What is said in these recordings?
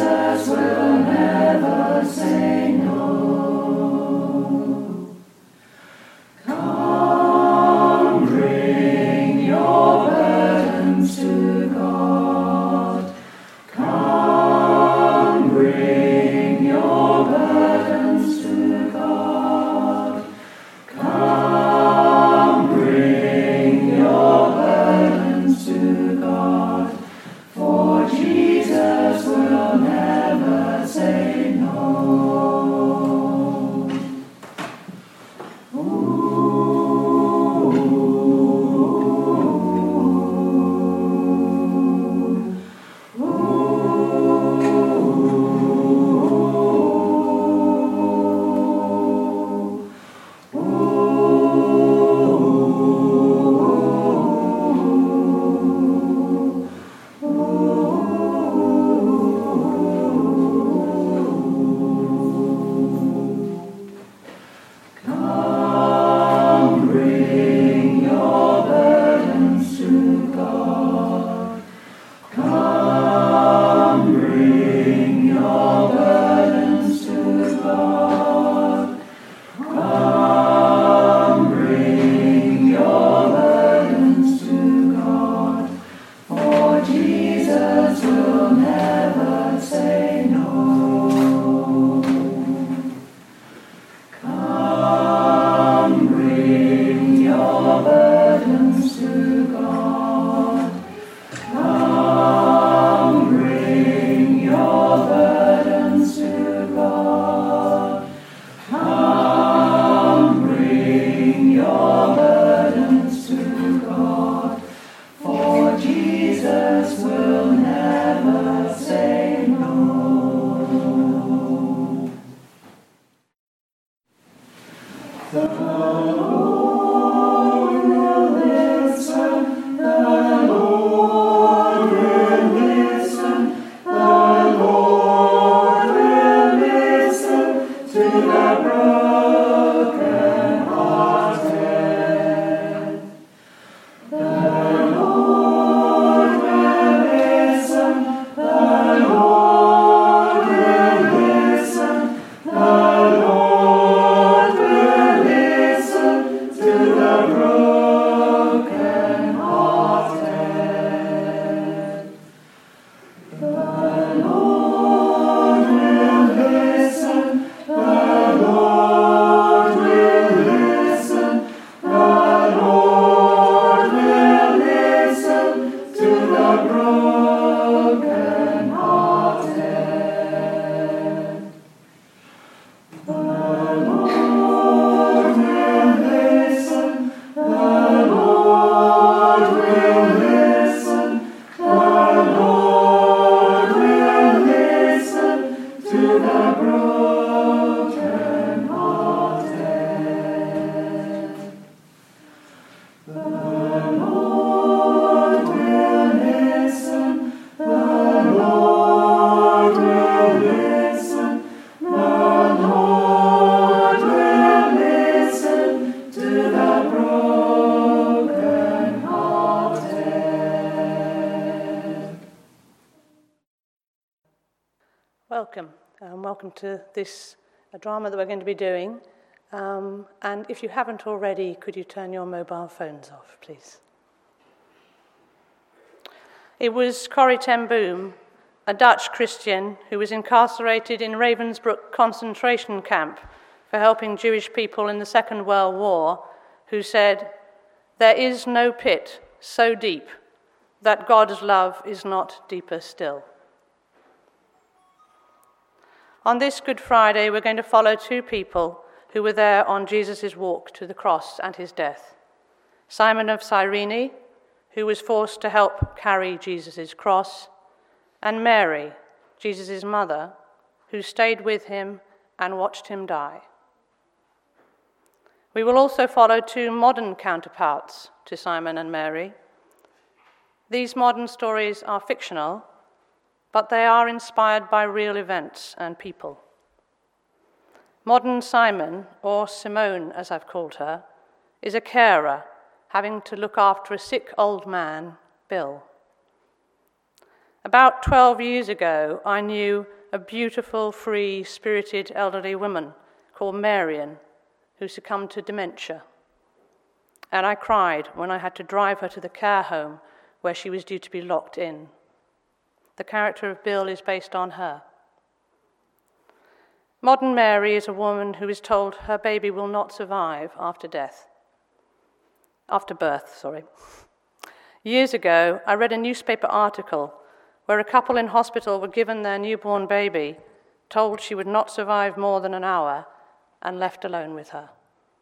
Jesus will never say no. Come, bring your burdens to God. Come, bring your burdens to God. Come, bring your burdens to God. For Jesus will never say no. Come, bring your burdens to God. Come, bring your burdens to God. Come, bring your burdens to God. For Jesus will never say no. Come, bring your burdens to God. Come, bring your burdens to God. Come, bring your burdens to God. For Jesus will never say no. The Lord will listen, the Lord will listen, the Lord will listen to the broken-hearted. The Lord will listen, the Lord will listen, the Lord will listen to the broken-hearted. The Lord will listen, the Lord will listen, the Lord will listen to the broken-hearted. The Lord will listen, the Lord will listen, the Lord will listen to the broken-hearted. The Lord will listen, the Lord will listen, the Lord will listen to the broken-hearted. Welcome, welcome to this drama that we're going to be doing. And if you haven't already, could you turn your mobile phones off, please? It was Corrie ten Boom, a Dutch Christian who was incarcerated in Ravensbrück concentration camp for helping Jewish people in the Second World War, who said, "There is no pit so deep that God's love is not deeper still." On this Good Friday, we're going to follow two people who were there on Jesus' walk to the cross and his death. Simon of Cyrene, who was forced to help carry Jesus' cross, and Mary, Jesus' mother, who stayed with him and watched him die. We will also follow two modern counterparts to Simon and Mary. These modern stories are fictional, but they are inspired by real events and people. Modern Simon, or Simone as I've called her, is a carer having to look after a sick old man, Bill. About 12 years ago, I knew a beautiful, free-spirited elderly woman called Marion who succumbed to dementia. And I cried when I had to drive her to the care home where she was due to be locked in. The character of Bill is based on her. Modern Mary is a woman who is told her baby will not survive after birth. Years ago, I read a newspaper article where a couple in hospital were given their newborn baby, told she would not survive more than an hour, and left alone with her.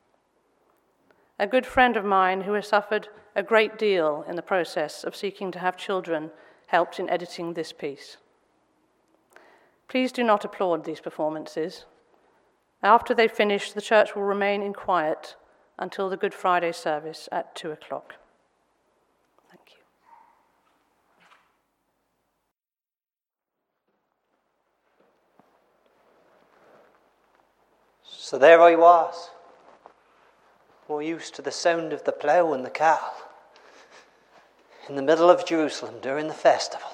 A good friend of mine who has suffered a great deal in the process of seeking to have children helped in editing this piece. Please do not applaud these performances. After they finish, the church will remain in quiet until the Good Friday service at 2:00. Thank you. So there I was, more used to the sound of the plough and the cattle, in the middle of Jerusalem during the festival.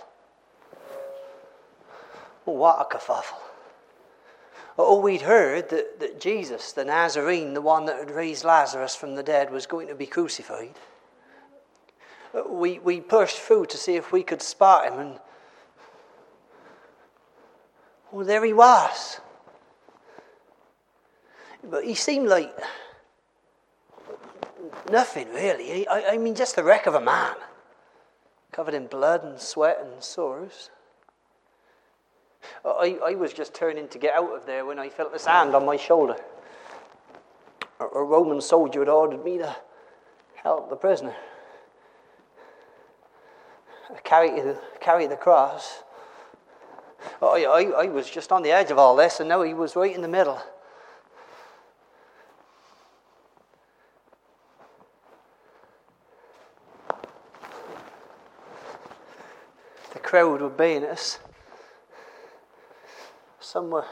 Oh, what a kerfuffle. Oh, we'd heard that Jesus, the Nazarene, the one that had raised Lazarus from the dead, was going to be crucified. We pushed through to see if we could spot him, and oh, there he was. But he seemed like nothing, really. I mean, just the wreck of a man, covered in blood and sweat and sores. I was just turning to get out of there when I felt his hand on my shoulder. A Roman soldier had ordered me to help the prisoner carry the cross. I was just on the edge of all this, and now he was right in the middle. The crowd were baying at us. Some were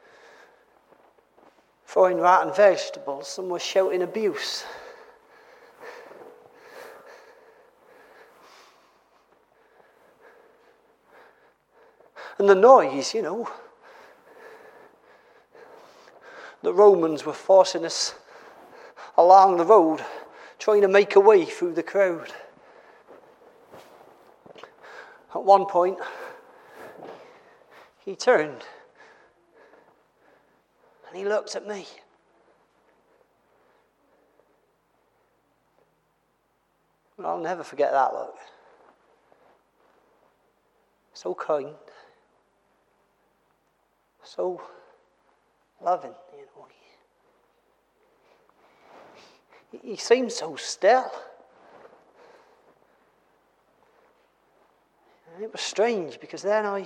throwing rotten vegetables, some were shouting abuse. And the noise, the Romans were forcing us along the road, trying to make a way through the crowd. At one point, he turned and he looked at me. And I'll never forget that look. So kind, so loving, He seemed so still. And it was strange because then I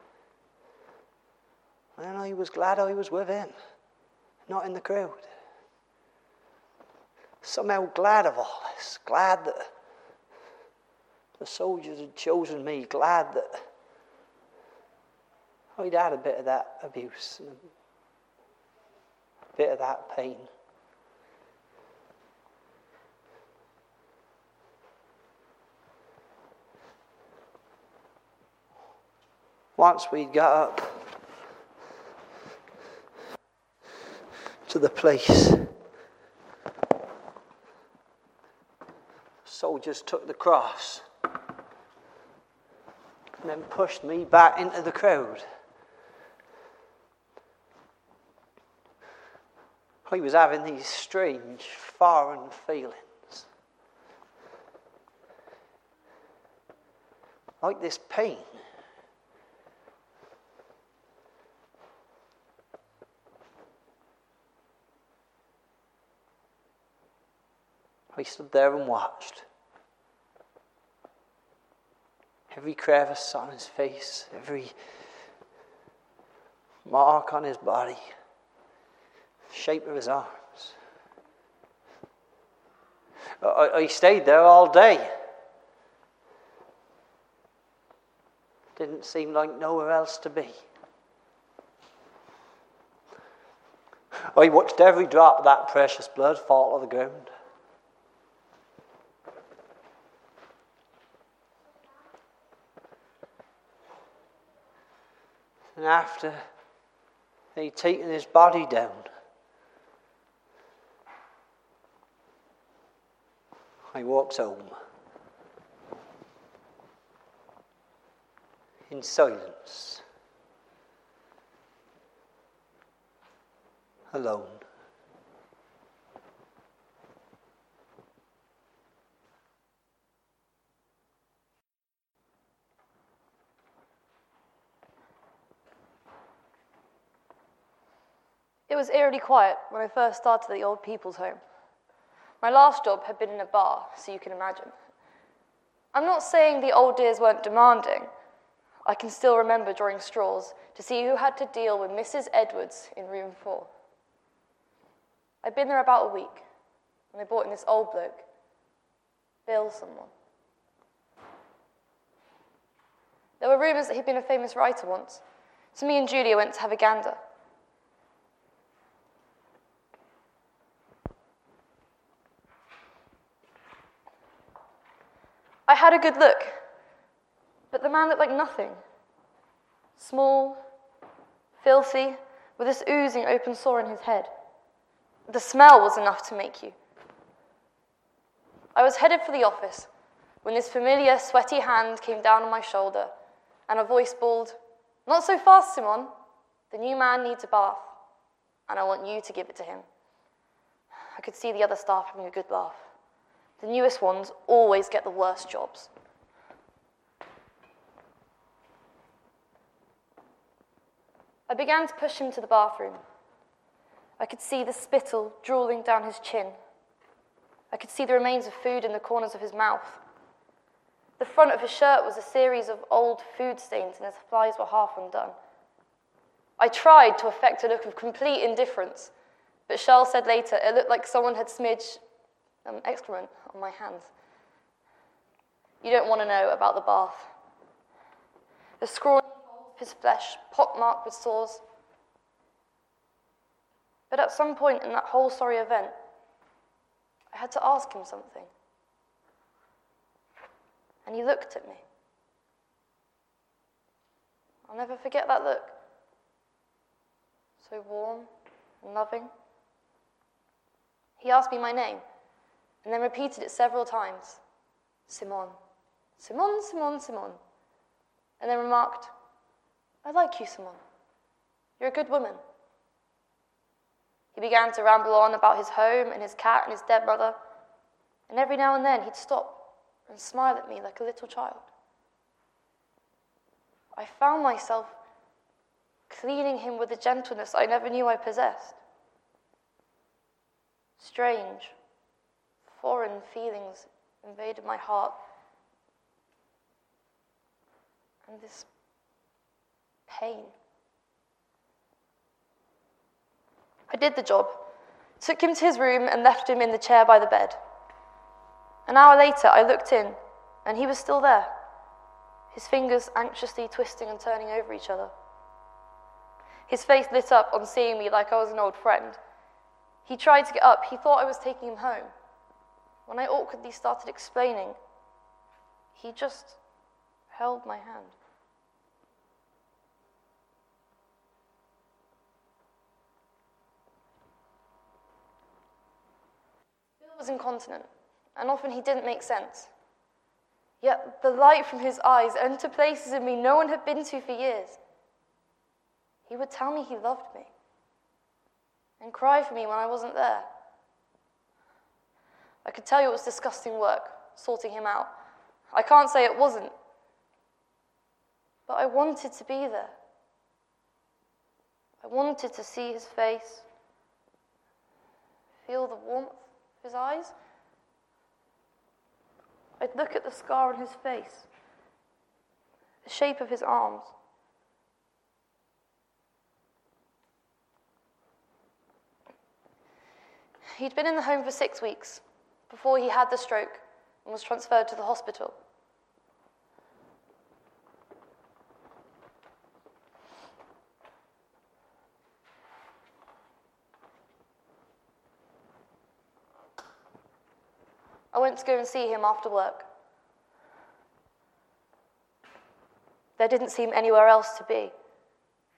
was glad I was with him, not in the crowd. Somehow glad of all this, glad that the soldiers had chosen me, glad that I'd had a bit of that abuse and a bit of that pain. Once we'd got up to the place, soldiers took the cross and then pushed me back into the crowd. I was having these strange, foreign feelings. Like this pain. I stood there and watched. Every crevice on his face, every mark on his body, shape of his arms. I stayed there all day. Didn't seem like nowhere else to be. I watched every drop of that precious blood fall to the ground. And after he'd taken his body down, I walked home in silence, alone. It was eerily quiet when I first started at the old people's home. My last job had been in a bar, so you can imagine. I'm not saying the old dears weren't demanding. I can still remember drawing straws to see who had to deal with Mrs. Edwards in room 4. I'd been there about a week, and they brought in this old bloke, Bill someone. There were rumours that he'd been a famous writer once, so me and Julia went to have a gander. I had a good look, but the man looked like nothing. Small, filthy, with this oozing open sore in his head. The smell was enough to make you. I was headed for the office when this familiar, sweaty hand came down on my shoulder and a voice bawled, "Not so fast, Simon. The new man needs a bath, and I want you to give it to him." I could see the other staff having a good laugh. The newest ones always get the worst jobs. I began to push him to the bathroom. I could see the spittle drooling down his chin. I could see the remains of food in the corners of his mouth. The front of his shirt was a series of old food stains, and his flies were half undone. I tried to affect a look of complete indifference, but Shell said later it looked like someone had smidged excrement on my hands. You don't want to know about the bath. The scrawny hole of his flesh, pockmarked with sores. But at some point in that whole sorry event, I had to ask him something. And he looked at me. I'll never forget that look. So warm and loving. He asked me my name, and then repeated it several times. Simon, Simon, Simon, Simon. And then remarked, "I like you, Simon. You're a good woman." He began to ramble on about his home and his cat and his dead brother, and every now and then he'd stop and smile at me like a little child. I found myself cleaning him with a gentleness I never knew I possessed. Strange, foreign feelings invaded my heart, and this pain. I did the job, took him to his room and left him in the chair by the bed. An hour later, I looked in, and he was still there, his fingers anxiously twisting and turning over each other. His face lit up on seeing me like I was an old friend. He tried to get up. He thought I was taking him home. When I awkwardly started explaining, he just held my hand. Bill was incontinent, and often he didn't make sense. Yet the light from his eyes entered places in me no one had been to for years. He would tell me he loved me, and cry for me when I wasn't there. I could tell you it was disgusting work, sorting him out. I can't say it wasn't. But I wanted to be there. I wanted to see his face, feel the warmth of his eyes. I'd look at the scar on his face, the shape of his arms. He'd been in the home for 6 weeks before he had the stroke and was transferred to the hospital. I went to go and see him after work. There didn't seem anywhere else to be.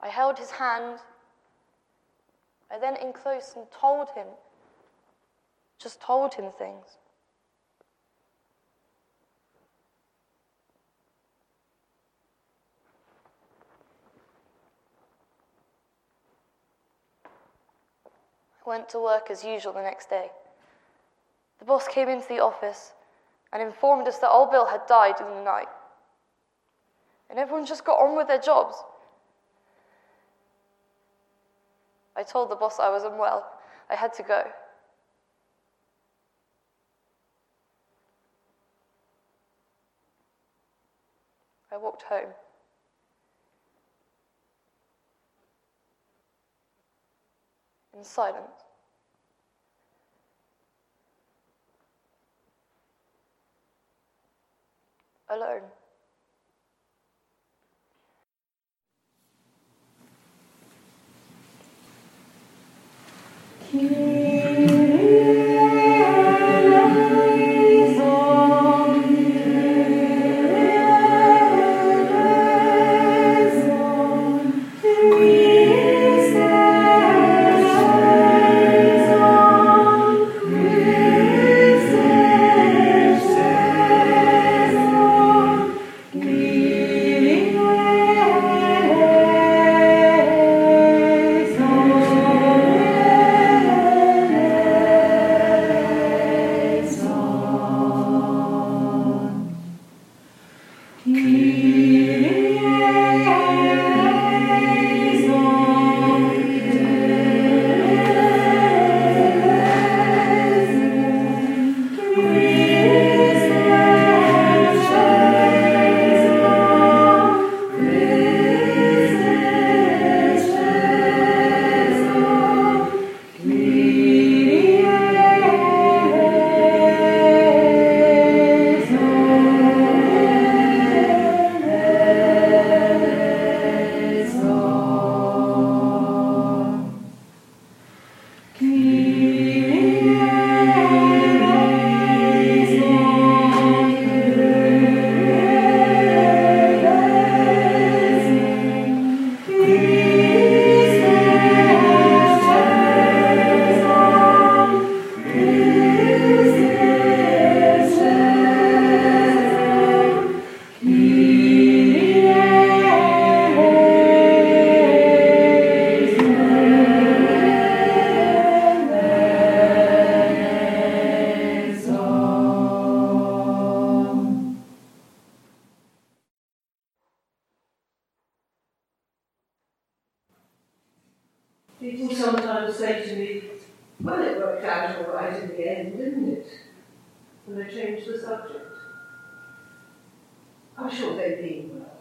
I held his hand. I then in close and told him things. I went to work as usual the next day. The boss came into the office and informed us that old Bill had died in the night. And everyone just got on with their jobs. I told the boss I was unwell. I had to go. I walked home. In silence. Alone. People sometimes say to me, well, it worked out all right in the end, didn't it? And they changed the subject. I'm sure they mean well.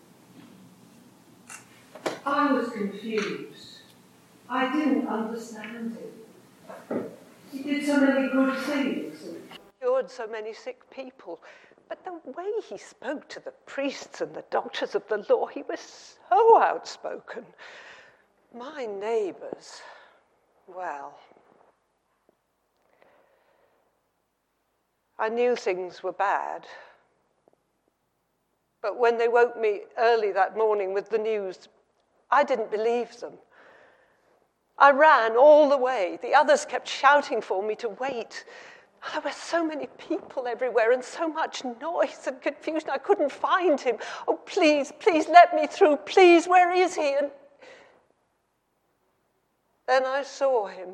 I was confused. I didn't understand him. He did so many good things. Cured so many sick people. But the way he spoke to the priests and the doctors of the law, he was so outspoken. My neighbours, well, I knew things were bad. But when they woke me early that morning with the news, I didn't believe them. I ran all the way. The others kept shouting for me to wait. There were so many people everywhere and so much noise and confusion. I couldn't find him. Oh, please, please let me through. Please, where is he? And then I saw him.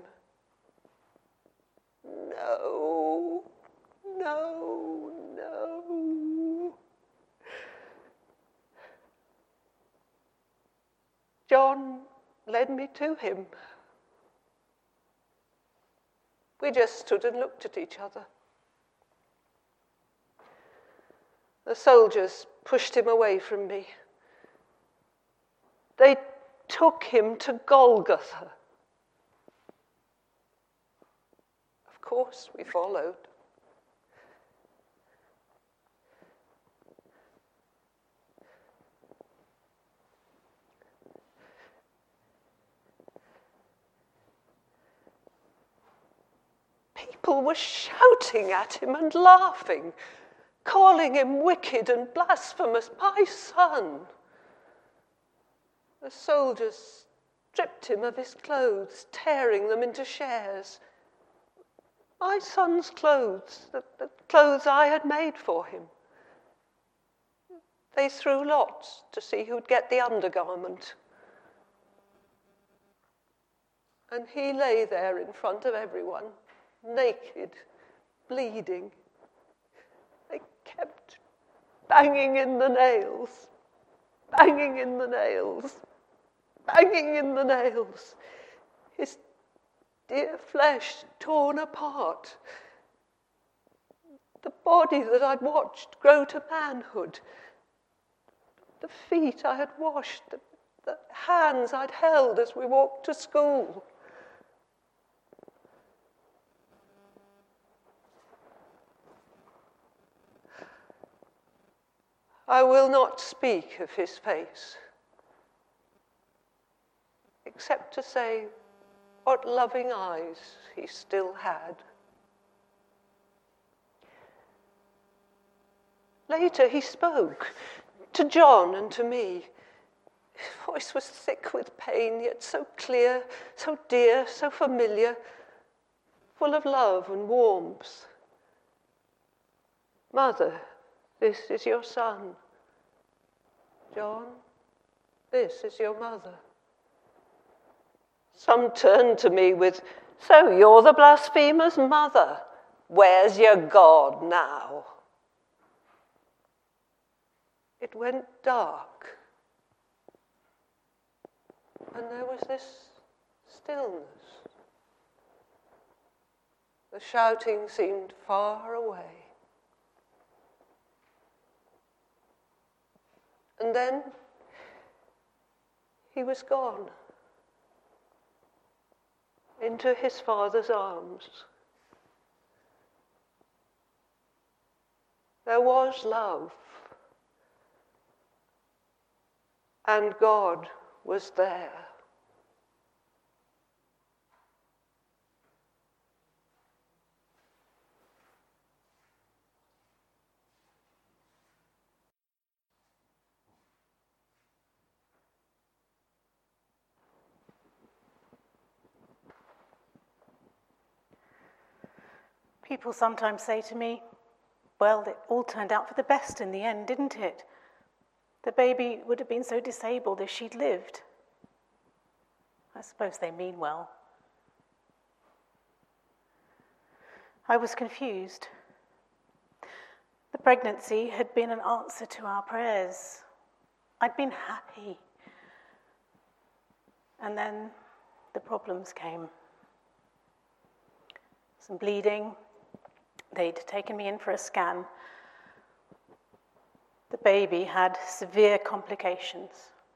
No, no, no. John led me to him. We just stood and looked at each other. The soldiers pushed him away from me. They took him to Golgotha. Of course, we followed. People were shouting at him and laughing, calling him wicked and blasphemous, my son. The soldiers stripped him of his clothes, tearing them into shares. My son's clothes, the clothes I had made for him. They threw lots to see who'd get the undergarment. And he lay there in front of everyone, naked, bleeding. They kept banging in the nails, banging in the nails, banging in the nails. His dear flesh torn apart. The body that I'd watched grow to manhood. The feet I had washed, the hands I'd held as we walked to school. I will not speak of his face, except to say what loving eyes he still had. Later he spoke to John and to me. His voice was thick with pain, yet so clear, so dear, so familiar, full of love and warmth. Mother, this is your son. John, this is your mother. Some turned to me with, so you're the blasphemer's mother. Where's your God now? It went dark. And there was this stillness. The shouting seemed far away. And then he was gone into his Father's arms. There was love, and God was there. People sometimes say to me, well, it all turned out for the best in the end, didn't it? The baby would have been so disabled if she'd lived. I suppose they mean well. I was confused. The pregnancy had been an answer to our prayers. I'd been happy. And then the problems came. Some bleeding. They'd taken me in for a scan. The baby had severe complications.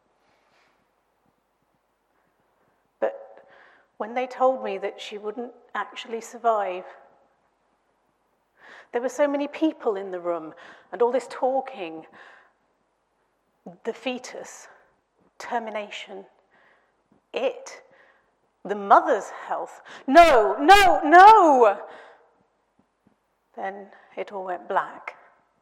But when they told me that she wouldn't actually survive, there were so many people in the room and all this talking, the fetus, termination, the mother's health. No, no, no! Then it all went black.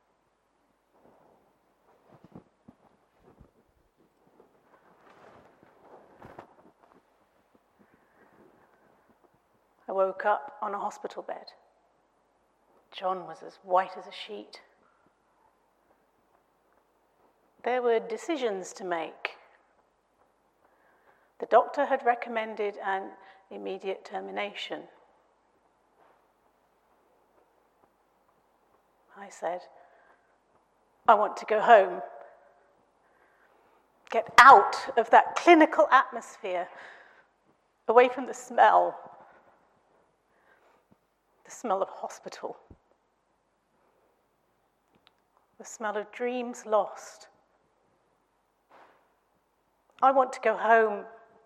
I woke up on a hospital bed. John was as white as a sheet. There were decisions to make. The doctor had recommended an immediate termination. I said, I want to go home. Get out of that clinical atmosphere, away from the smell of hospital, the smell of dreams lost. I want to go home.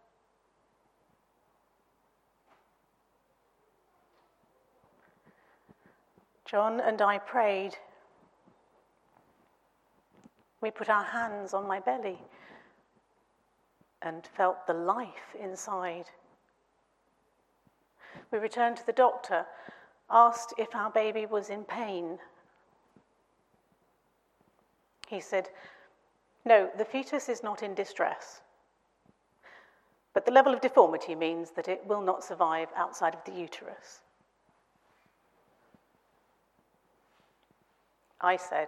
John and I prayed. We put our hands on my belly and felt the life inside. We returned to the doctor, asked if our baby was in pain. He said, no, the fetus is not in distress. But the level of deformity means that it will not survive outside of the uterus. I said,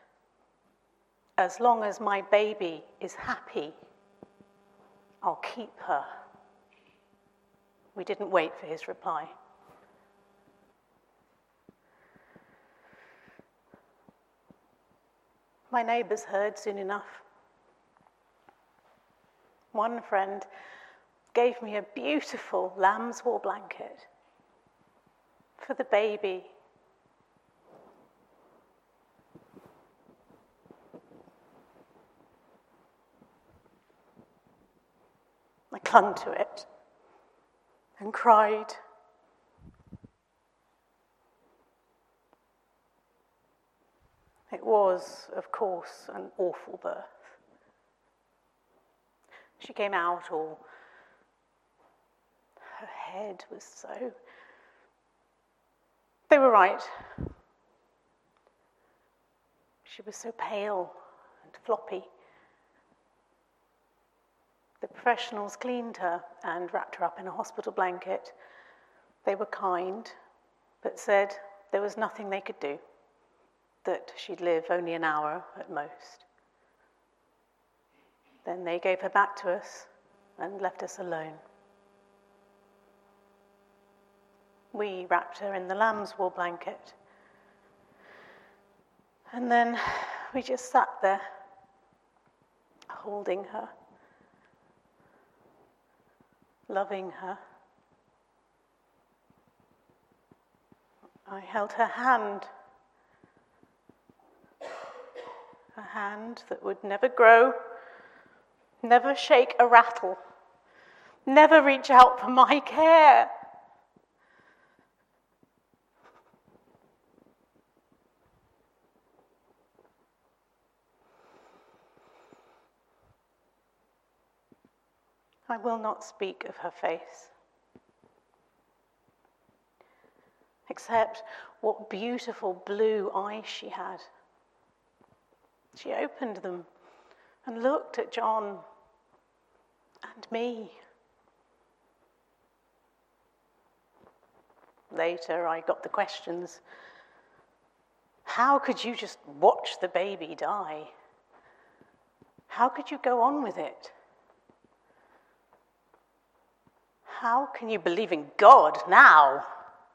as long as my baby is happy, I'll keep her. We didn't wait for his reply. My neighbours heard soon enough. One friend gave me a beautiful lamb's wool blanket for the baby. I clung to it and cried. It was, of course, an awful birth. She came out all, her head was so... They were right. She was so pale and floppy. The professionals cleaned her and wrapped her up in a hospital blanket. They were kind, but said there was nothing they could do, that she'd live only an hour at most. Then they gave her back to us and left us alone. We wrapped her in the lamb's wool blanket. And then we just sat there, holding her, loving her. I held her hand that would never grow, never shake a rattle, never reach out for my care. I will not speak of her face, except what beautiful blue eyes she had. She opened them and looked at John and me. Later, I got the questions. How could you just watch the baby die? How could you go on with it? How can you believe in God now?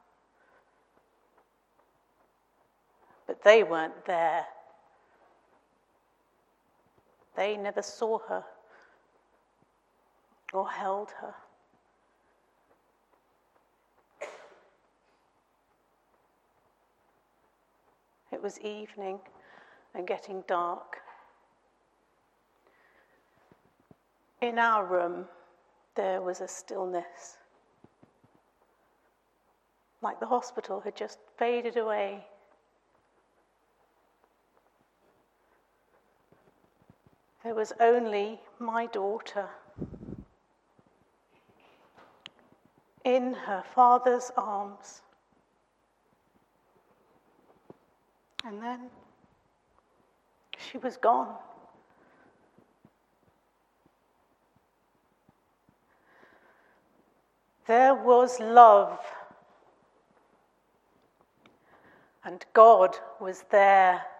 But they weren't there. They never saw her or held her. It was evening and getting dark. In our room, there was a stillness, like the hospital had just faded away. There was only my daughter in her father's arms. And then she was gone. There was love, and God was there.